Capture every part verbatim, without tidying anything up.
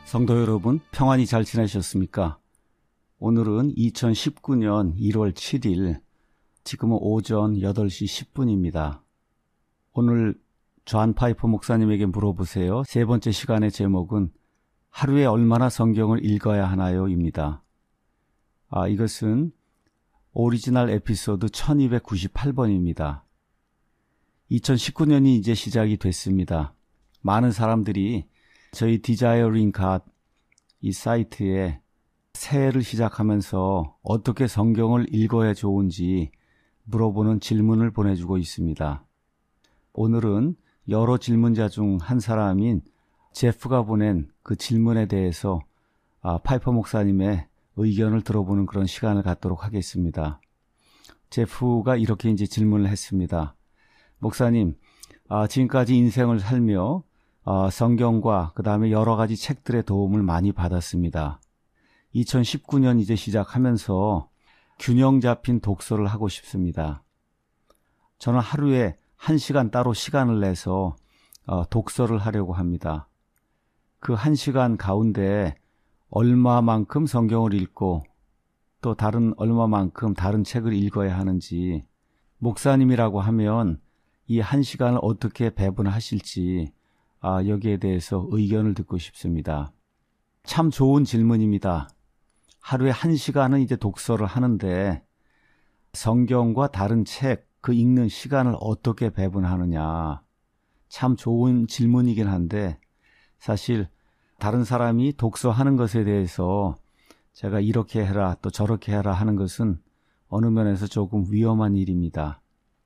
성도 여러분, 평안히 잘 지내셨습니까? 오늘은 이천십구 년 일월 칠일, 지금은 오전 여덟 시 십 분입니다. 오늘 존 파이퍼 목사님에게 물어보세요. 세 번째 시간의 제목은 하루에 얼마나 성경을 읽어야 하나요? 입니다. 아, 이것은 오리지널 에피소드 천이백구십팔 번입니다. 이천십구 년이 이제 시작이 됐습니다. 많은 사람들이 저희 디자이어링 갓 이 사이트에 새해를 시작하면서 어떻게 성경을 읽어야 좋은지 물어보는 질문을 보내주고 있습니다. 오늘은 여러 질문자 중 한 사람인 제프가 보낸 그 질문에 대해서 아, 파이퍼 목사님의 의견을 들어보는 그런 시간을 갖도록 하겠습니다. 제프가 이렇게 이제 질문을 했습니다. 목사님, 아, 지금까지 인생을 살며 어, 성경과 그 다음에 여러 가지 책들의 도움을 많이 받았습니다. 이천십구 년 이제 시작하면서 균형 잡힌 독서를 하고 싶습니다. 저는 하루에 한 시간 따로 시간을 내서 어, 독서를 하려고 합니다. 그 한 시간 가운데 얼마만큼 성경을 읽고 또 다른 얼마만큼 다른 책을 읽어야 하는지, 목사님이라고 하면 이 한 시간을 어떻게 배분하실지 아, 여기에 대해서 의견을 듣고 싶습니다. 참 좋은 질문입니다. 하루에 한 시간은 이제 독서를 하는데 성경과 다른 책, 그 읽는 시간을 어떻게 배분하느냐. 참 좋은 질문이긴 한데 사실 다른 사람이 독서하는 것에 대해서 제가 이렇게 해라 또 저렇게 해라 하는 것은 어느 면에서 조금 위험한 일입니다.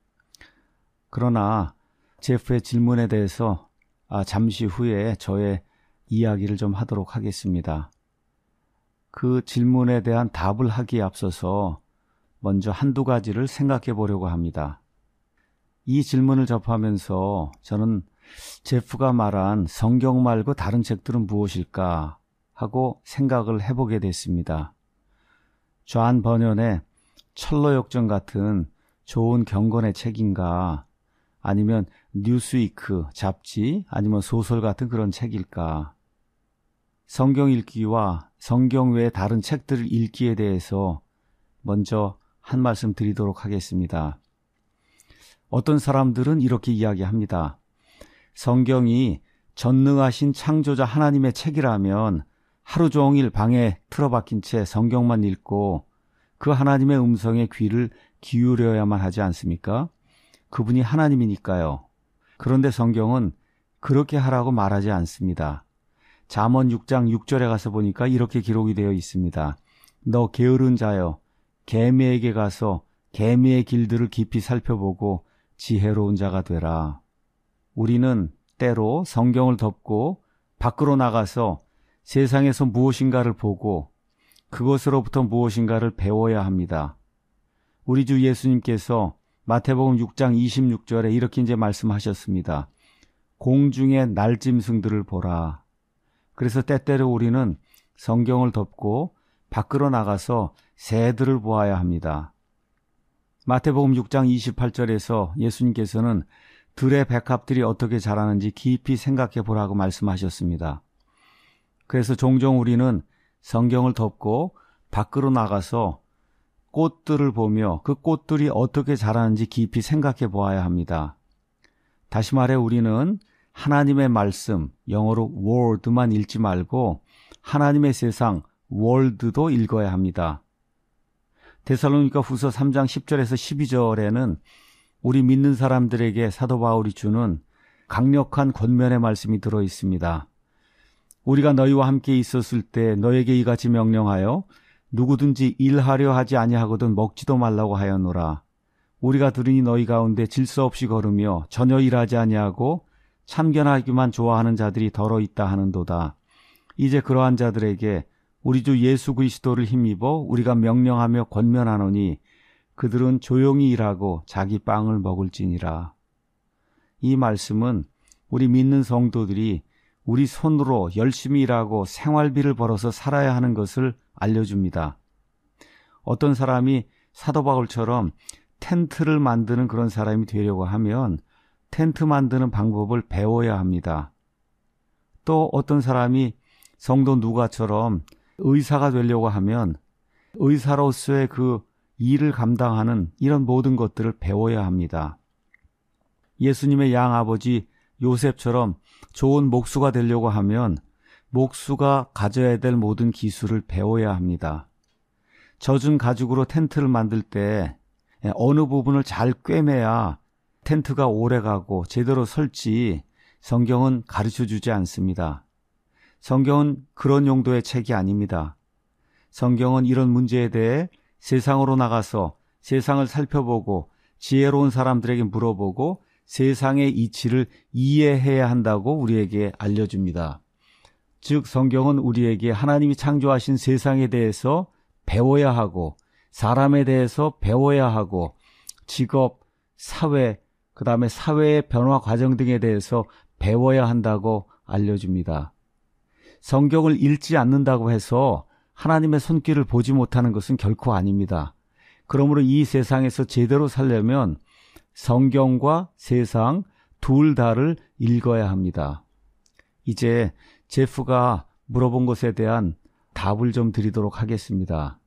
그러나 제프의 질문에 대해서 아, 잠시 후에 저의 이야기를 좀 하도록 하겠습니다. 그 질문에 대한 답을 하기에 앞서서 먼저 한두 가지를 생각해 보려고 합니다. 이 질문을 접하면서 저는 제프가 말한 성경 말고 다른 책들은 무엇일까 하고 생각을 해보게 됐습니다. 존 버년의 철로역정 같은 좋은 경건의 책인가, 아니면 뉴스위크 잡지, 아니면 소설 같은 그런 책일까? 성경 읽기와 성경 외의 다른 책들을 읽기에 대해서 먼저 한 말씀 드리도록 하겠습니다. 어떤 사람들은 이렇게 이야기합니다. 성경이 전능하신 창조자 하나님의 책이라면 하루 종일 방에 틀어박힌 채 성경만 읽고 그 하나님의 음성에 귀를 기울여야만 하지 않습니까? 그분이 하나님이니까요. 그런데 성경은 그렇게 하라고 말하지 않습니다. 잠언 육 장 육 절에 가서 보니까 이렇게 기록이 되어 있습니다. 너 게으른 자여, 개미에게 가서 개미의 길들을 깊이 살펴보고 지혜로운 자가 되라. 우리는 때로 성경을 덮고 밖으로 나가서 세상에서 무엇인가를 보고 그것으로부터 무엇인가를 배워야 합니다. 우리 주 예수님께서 마태복음 육 장 이십육 절에 이렇게 이제 말씀하셨습니다. 공중의 날짐승들을 보라. 그래서 때때로 우리는 성경을 덮고 밖으로 나가서 새들을 보아야 합니다. 마태복음 육 장 이십팔 절에서 예수님께서는 들의 백합들이 어떻게 자라는지 깊이 생각해 보라고 말씀하셨습니다. 그래서 종종 우리는 성경을 덮고 밖으로 나가서 꽃들을 보며 그 꽃들이 어떻게 자라는지 깊이 생각해 보아야 합니다. 다시 말해 우리는 하나님의 말씀, 영어로 word만 읽지 말고 하나님의 세상, world도 읽어야 합니다. 데살로니가 후서 삼 장 십 절에서 십이 절에는 우리 믿는 사람들에게 사도 바울이 주는 강력한 권면의 말씀이 들어 있습니다. 우리가 너희와 함께 있었을 때 너에게 이같이 명령하여 누구든지 일하려 하지 아니하거든 먹지도 말라고 하였노라. 우리가 들으니 너희 가운데 질서 없이 걸으며 전혀 일하지 아니하고 참견하기만 좋아하는 자들이 더러 있다 하는도다. 이제 그러한 자들에게 우리 주 예수 그리스도를 힘입어 우리가 명령하며 권면하노니 그들은 조용히 일하고 자기 빵을 먹을지니라. 이 말씀은 우리 믿는 성도들이 우리 손으로 열심히 일하고 생활비를 벌어서 살아야 하는 것을 알려줍니다. 어떤 사람이 사도 바울처럼 텐트를 만드는 그런 사람이 되려고 하면 텐트 만드는 방법을 배워야 합니다. 또 어떤 사람이 성도 누가처럼 의사가 되려고 하면 의사로서의 그 일을 감당하는 이런 모든 것들을 배워야 합니다. 예수님의 양아버지 요셉처럼 좋은 목수가 되려고 하면 목수가 가져야 될 모든 기술을 배워야 합니다. 젖은 가죽으로 텐트를 만들 때 어느 부분을 잘 꿰매야 텐트가 오래가고 제대로 설지 성경은 가르쳐주지 않습니다. 성경은 그런 용도의 책이 아닙니다. 성경은 이런 문제에 대해 세상으로 나가서 세상을 살펴보고 지혜로운 사람들에게 물어보고 세상의 이치를 이해해야 한다고 우리에게 알려줍니다. 즉 성경은 우리에게 하나님이 창조하신 세상에 대해서 배워야 하고 사람에 대해서 배워야 하고 직업, 사회, 그 다음에 사회의 변화 과정 등에 대해서 배워야 한다고 알려줍니다. 성경을 읽지 않는다고 해서 하나님의 손길을 보지 못하는 것은 결코 아닙니다. 그러므로 이 세상에서 제대로 살려면 성경과 세상 둘 다를 읽어야 합니다. 이제 제프가 물어본 것에 대한 답을 좀 드리도록 하겠습니다.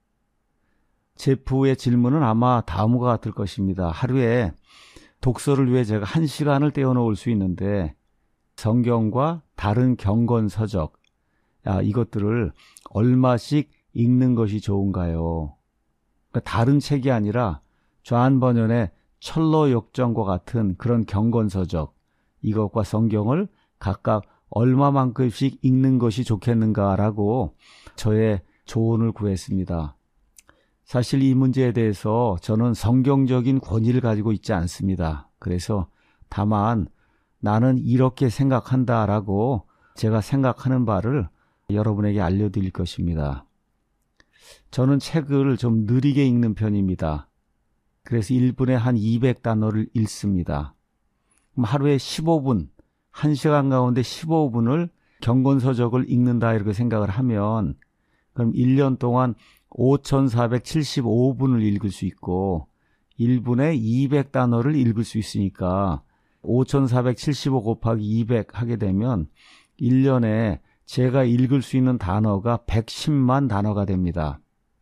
제프의 질문은 아마 다음과 같을 것입니다. 하루에 독서를 위해 제가 한 시간을 떼어놓을 수 있는데 성경과 다른 경건서적, 야, 이것들을 얼마씩 읽는 것이 좋은가요? 그러니까 다른 책이 아니라 좌한 번연의 철로역정과 같은 그런 경건서적, 이것과 성경을 각각 얼마만큼씩 읽는 것이 좋겠는가라고 저의 조언을 구했습니다. 사실 이 문제에 대해서 저는 성경적인 권위를 가지고 있지 않습니다. 그래서 다만 나는 이렇게 생각한다라고 제가 생각하는 바를 여러분에게 알려드릴 것입니다. 저는 책을 좀 느리게 읽는 편입니다. 그래서 일 분에 한 이백 단어를 읽습니다. 그럼 하루에 십오 분, 한 시간 가운데 십오 분을 경건서적을 읽는다 이렇게 생각을 하면 그럼 일 년 동안 오천사백칠십오 분을 읽을 수 있고 일 분에 이백 단어를 읽을 수 있으니까 오천사백칠십오 곱하기 이백 하게 되면 일 년에 제가 읽을 수 있는 단어가 백십만 단어가 됩니다.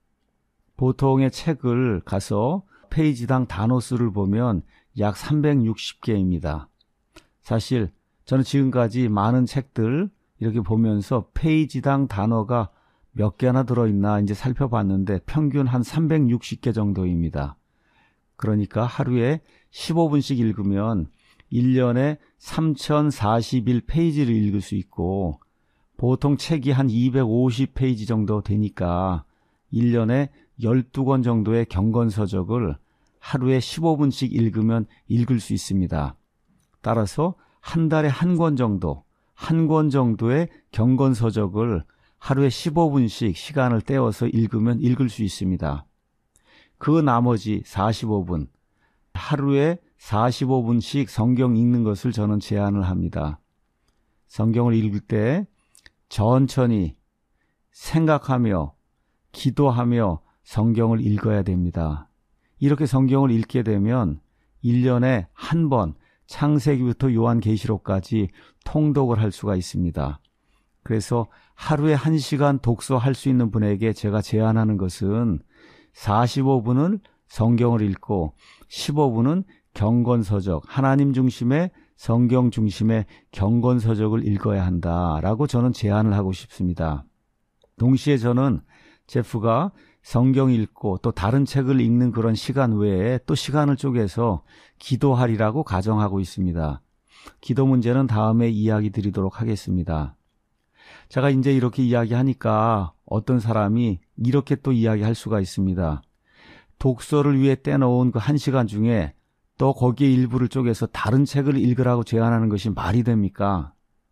보통의 책을 가서 페이지당 단어 수를 보면 약 삼백육십 개입니다. 사실 저는 지금까지 많은 책들 이렇게 보면서 페이지당 단어가 몇 개나 들어있나 이제 살펴봤는데 평균 한 삼백육십 개 정도입니다. 그러니까 하루에 십오 분씩 읽으면 일 년에 삼천사십일 페이지를 읽을 수 있고 보통 책이 한 이백오십 페이지 정도 되니까 일 년에 열두 권 정도의 경건서적을 하루에 십오 분씩 읽으면 읽을 수 있습니다. 따라서 한 달에 한 권 정도, 한 권 정도의 경건서적을 하루에 십오 분씩 시간을 떼어서 읽으면 읽을 수 있습니다. 그 나머지 사십오 분, 하루에 사십오 분씩 성경 읽는 것을 저는 제안을 합니다. 성경을 읽을 때 천천히 생각하며 기도하며 성경을 읽어야 됩니다. 이렇게 성경을 읽게 되면 일 년에 한 번 창세기부터 요한계시록까지 통독을 할 수가 있습니다. 그래서 하루에 한 시간 독서할 수 있는 분에게 제가 제안하는 것은 사십오 분은 성경을 읽고 십오 분은 경건서적, 하나님 중심의 성경 중심의 경건서적을 읽어야 한다라고 저는 제안을 하고 싶습니다. 동시에 저는 제프가 성경 읽고 또 다른 책을 읽는 그런 시간 외에 또 시간을 쪼개서 기도하리라고 가정하고 있습니다. 기도 문제는 다음에 이야기 드리도록 하겠습니다. 제가 이제 이렇게 이야기하니까 어떤 사람이 이렇게 또 이야기할 수가 있습니다. 독서를 위해 떼놓은 그 한 시간 중에 또 거기에 일부를 쪼개서 다른 책을 읽으라고 제안하는 것이 말이 됩니까?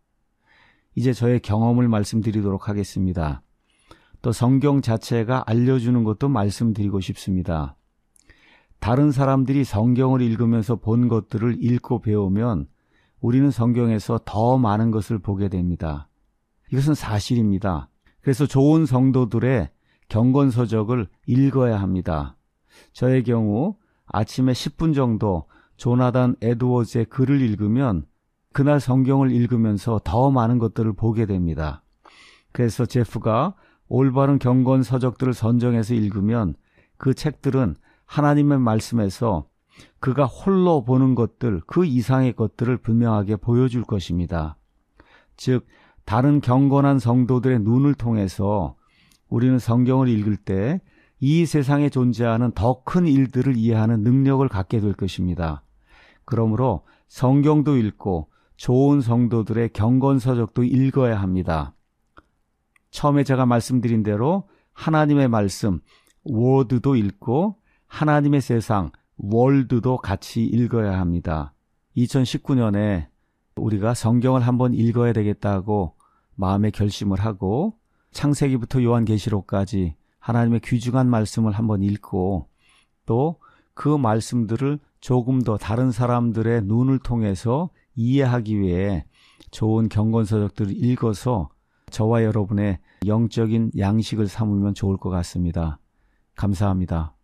이제 저의 경험을 말씀드리도록 하겠습니다. 또 성경 자체가 알려주는 것도 말씀드리고 싶습니다. 다른 사람들이 성경을 읽으면서 본 것들을 읽고 배우면 우리는 성경에서 더 많은 것을 보게 됩니다. 이것은 사실입니다. 그래서 좋은 성도들의 경건서적을 읽어야 합니다. 저의 경우 아침에 십 분 정도 조나단 에드워즈의 글을 읽으면 그날 성경을 읽으면서 더 많은 것들을 보게 됩니다. 그래서 제프가 올바른 경건 서적들을 선정해서 읽으면 그 책들은 하나님의 말씀에서 그가 홀로 보는 것들, 그 이상의 것들을 분명하게 보여줄 것입니다. 즉, 다른 경건한 성도들의 눈을 통해서 우리는 성경을 읽을 때 이 세상에 존재하는 더 큰 일들을 이해하는 능력을 갖게 될 것입니다. 그러므로 성경도 읽고 좋은 성도들의 경건서적도 읽어야 합니다. 처음에 제가 말씀드린 대로 하나님의 말씀, 워드도 읽고 하나님의 세상, 월드도 같이 읽어야 합니다. 이천십구 년에 우리가 성경을 한번 읽어야 되겠다고 마음에 결심을 하고 창세기부터 요한계시록까지 하나님의 귀중한 말씀을 한번 읽고 또 그 말씀들을 조금 더 다른 사람들의 눈을 통해서 이해하기 위해 좋은 경건서적들을 읽어서 저와 여러분의 영적인 양식을 삼으면 좋을 것 같습니다. 감사합니다.